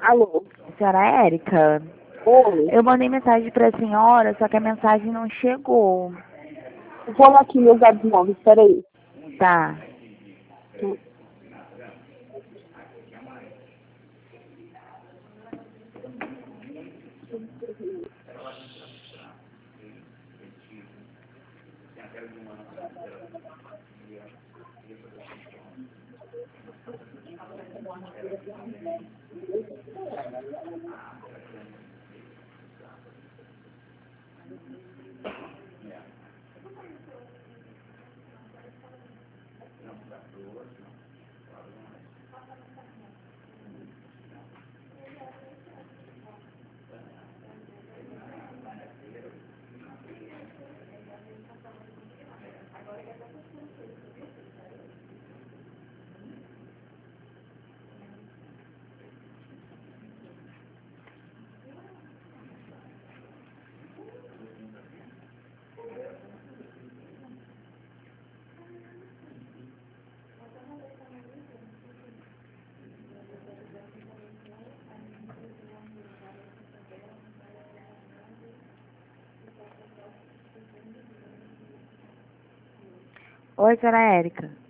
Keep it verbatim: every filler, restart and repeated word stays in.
Alô? Senhora Érica, Oi. eu mandei mensagem para a senhora, só que a mensagem não chegou. Vou lá aqui meus dados móveis, peraí. Tá. Oi, senhora Érica.